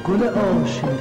گل عاشق.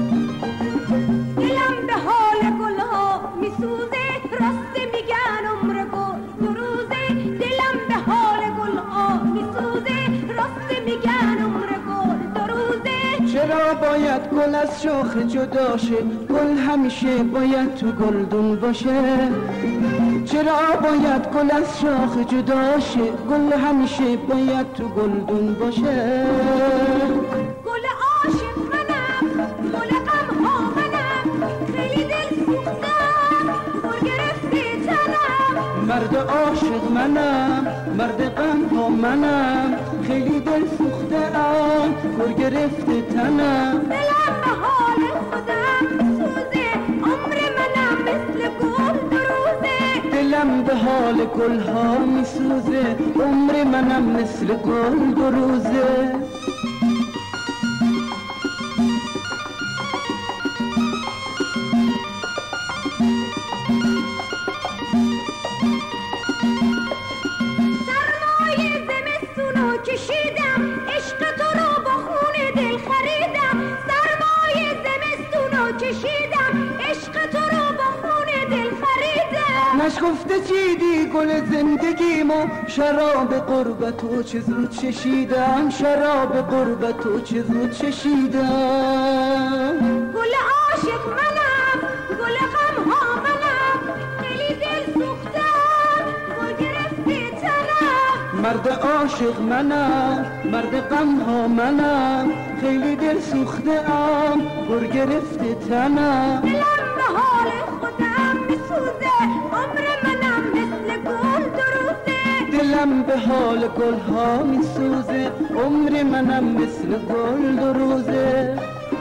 دلم به حال گلها میسوزه، راست میگن عمر گل دو روزه. دلم به حال گلها میسوزه، راست میگن عمر گل دو روزه. چرا باید گل از شاخ جدا شه؟ گل همیشه باید تو گلدون باشه. چرا باید گل از شاخ جدا شه؟ گل همیشه باید تو گلدون باشه. گل عاشق منم، گل غم ها منم، خیلی دل سوختم، پر گرفته تنم. مرد عاشق منم، مرد غم ها منم، خیلی دل سوخته ام، پر گرفته تنم. دلم به حال خودم میسوزه، عمر منم مثل گل دو روزه. دلم به حال گل ها میسوزه، عمر منم مثل گل دو روزه. سرمایه زمستونو کشیدم، عشق تو رو با خون دل خریدم. سرمایه زمستونو کشیدم، عشق تو رو با خون دل خریدم. نشکفته چیدی گل زندگیمو، شراب قربتو چه زود چشیدم، شراب قربتو چه زود چشیدم. گل عاشق منم، گل غم ها منم، خیلی دل سوختم، پر گرفته تنم. مرد عاشق منم، مرد غم ها منم، خیلی دل سوخته ام، پر گرفته تنم. دلم به حال خودم میسوزه، عمر منم مثل گل دو روزه. دلم به حال گل ها میسوزه، عمر منم مثل گل دو روزه.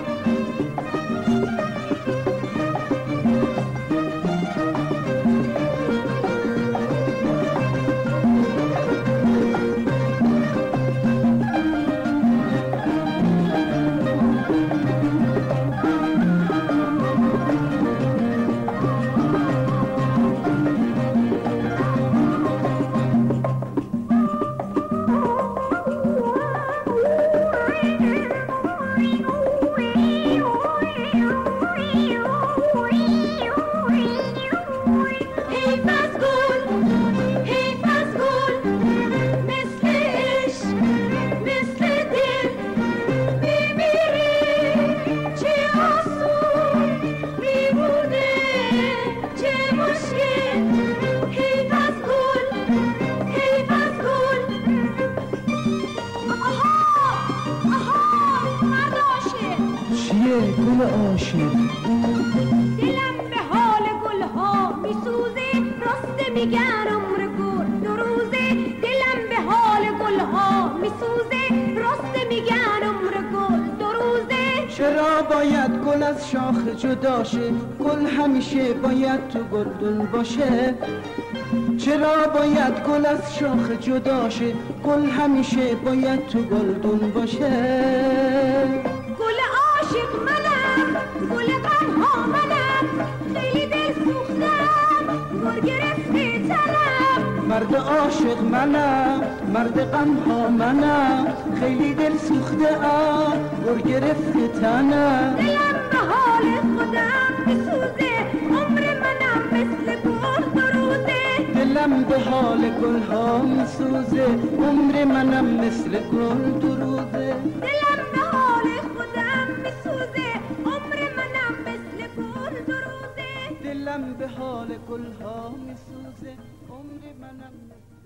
گل عاشق. دلم به حال گلها میسوزه، راست میگن عمر گل دو روزه. دلم به حال گلها میسوزه، راست میگن عمر گل دو روزه. چرا باید گل از شاخ جدا شه؟ گل همیشه باید تو گلدون باشه. چرا باید گل از شاخ جدا شه؟ گل همیشه باید تو گلدون باشه. گل عاشق منم، گل غم ها منم، خیلی دل سوختم، پر گرفته تنم. مرد عاشق منم، مرد غم ها منم، خیلی دل سوخته ام، پر گرفته تنم. دلم به حال خودم میسوزه، عمر منم مثل گل دو روزه. دلم به حال گل ها میسوزه، عمر منم مثل گل دو روزه. دلم به حال خودم میسوزه، عمر منم مثل گل دو روزه. دلم به حال گل ها میسوزه، عمر منم مثل